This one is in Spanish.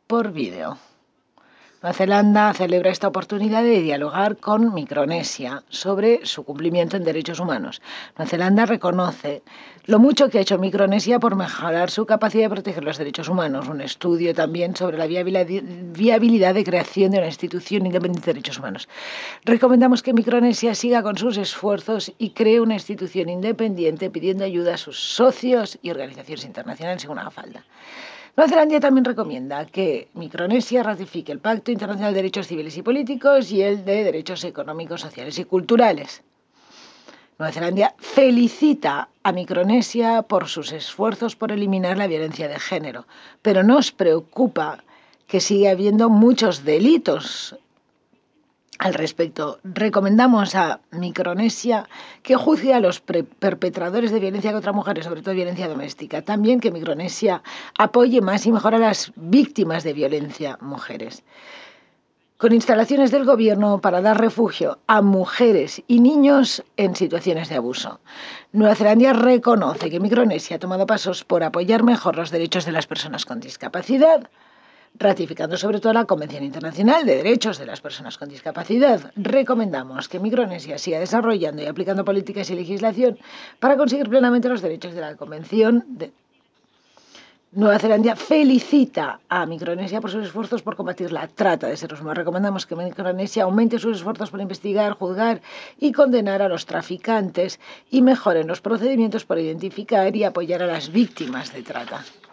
por vídeo. Nueva Zelanda celebra esta oportunidad de dialogar con Micronesia sobre su cumplimiento en derechos humanos. Nueva Zelanda reconoce lo mucho que ha hecho Micronesia por mejorar su capacidad de proteger los derechos humanos. Un estudio también sobre la viabilidad de creación de una institución independiente de derechos humanos. Recomendamos que Micronesia siga con sus esfuerzos y cree una institución independiente pidiendo ayuda a sus socios y organizaciones internacionales según haga falta. Nueva Zelanda también recomienda que Micronesia ratifique el Pacto Internacional de Derechos Civiles y Políticos y el de Derechos Económicos, Sociales y Culturales. Nueva Zelanda felicita a Micronesia por sus esfuerzos por eliminar la violencia de género, pero nos preocupa que sigue habiendo muchos delitos al respecto. Recomendamos a Micronesia que juzgue a los perpetradores de violencia contra mujeres, sobre todo violencia doméstica. También que Micronesia apoye más y mejor a las víctimas de violencia, mujeres. Con instalaciones del gobierno para dar refugio a mujeres y niños en situaciones de abuso. Nueva Zelanda reconoce que Micronesia ha tomado pasos por apoyar mejor los derechos de las personas con discapacidad, ratificando sobre todo la Convención Internacional de Derechos de las Personas con Discapacidad. Recomendamos que Micronesia siga desarrollando y aplicando políticas y legislación para conseguir plenamente los derechos de la Convención. Nueva Zelanda felicita a Micronesia por sus esfuerzos por combatir la trata de seres humanos. Recomendamos que Micronesia aumente sus esfuerzos por investigar, juzgar y condenar a los traficantes y mejoren los procedimientos para identificar y apoyar a las víctimas de trata.